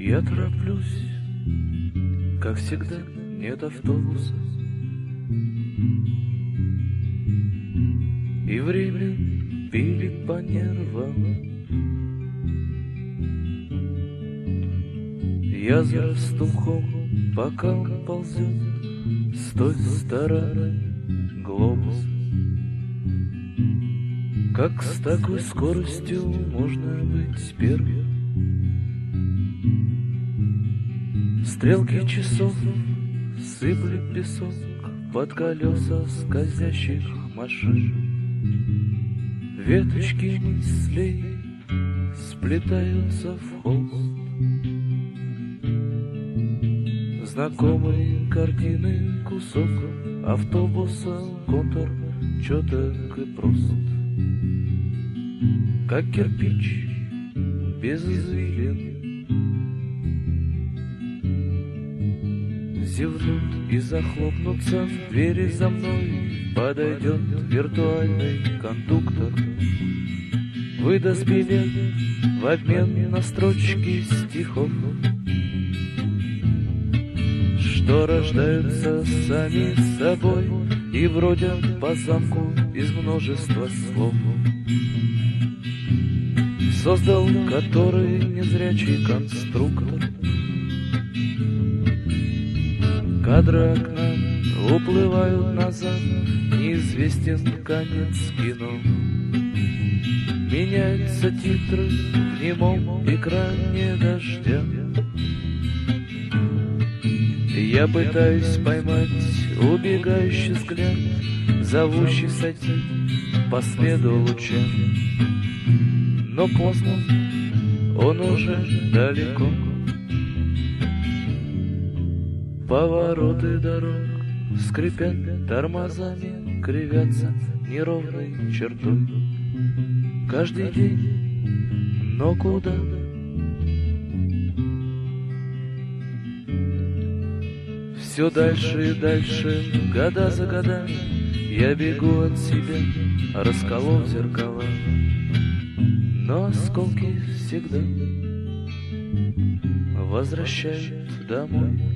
Я тороплюсь, как всегда, нет автобуса, и время пилит по нервам. Я зарасту мхом, пока он ползет с той стороны глобуса. Как с такой скоростью можно быть первым? Стрелки часов сыплют песок под колеса скользящих машин. Веточки мыслей сплетаются в холст. Знакомые картины, кусок автобуса, контур четок и прост. Как кирпич без извилин. Зевнут и захлопнутся двери за мной. Подойдет виртуальный кондуктор, выдаст билет в обмен на строчки стихов, что рождаются сами собой и бродят по замку из множества слов. Создал который незрячий конструктор. Кадры окна уплывают назад, неизвестен конец кино. Меняются титры в немом экране дождя. Я пытаюсь поймать убегающий взгляд, зовущий сойти по следу луча. Но поздно, он уже далеко. Повороты дорог скрипят тормозами, кривятся неровной чертой. Каждый день, но куда? Все дальше и дальше, года за годами, я бегу от себя, расколов зеркала. Но осколки всегда возвращают домой.